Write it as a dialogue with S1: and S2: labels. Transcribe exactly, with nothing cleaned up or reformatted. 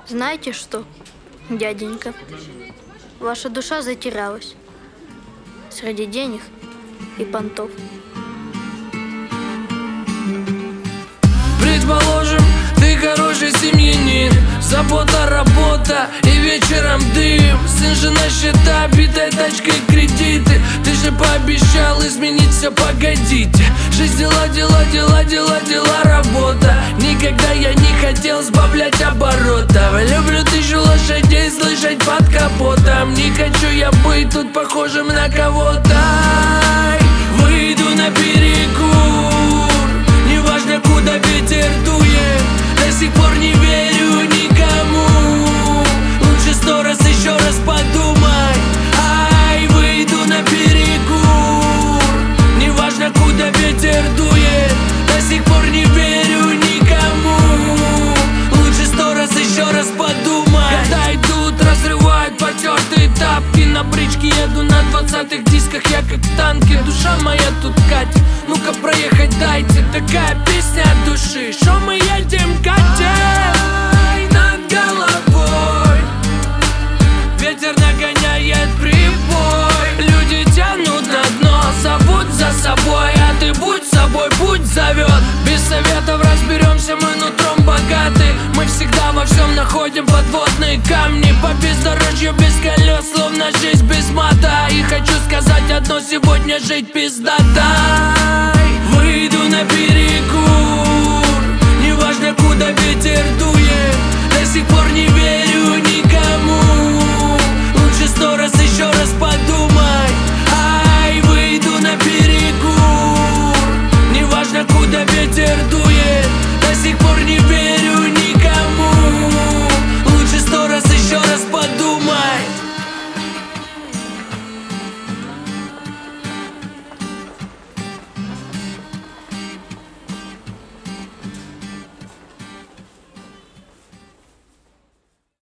S1: Знаете что, дяденька? Ваша душа затерялась среди денег и понтов.
S2: Предположим, ты хороший семьянин, забота, работа и вечером дым. Сын, жена, счета, битая тачка и кредиты. Ты же пообещал изменить все, погодите. Жизнь, дела, дела, дела, дела, дела, работа. Никогда я не хотел сбавлять оборотов. Люблю тысячу лошадей слышать под капотом. Не хочу я быть тут похожим на кого-то. Выйду на перекур, неважно куда ветер дует. До сих пор не верю никому. Лучше сто раз еще раз подумай. Ай, выйду на перекур, неважно куда ветер дует. До сих пор не верю никому. Лучше сто раз еще раз подумай. Когда идут, разрывают потертые тапки. На бричке еду на двадцатых дисках, я как в танке. Душа моя тут катит, ну-ка проехать дайте. Такая песня от души, шо мы едем катим. Над головой ветер нагоняет прибой. Люди тянут на дно, зовут за собой. А ты будь собой, путь зовет. Без советов разберемся, мы нутром богаты. Мы всегда во всем находим подводные камни. По бездорожью без колес, словно жизнь без мата. И хочу сказать одно, сегодня жить пиздата. Выйду на перекур, неважно куда ветер дует. До сих пор не верю никому. Лучше сто раз еще раз подумай. Ай, выйду на перекур, неважно куда ветер дует.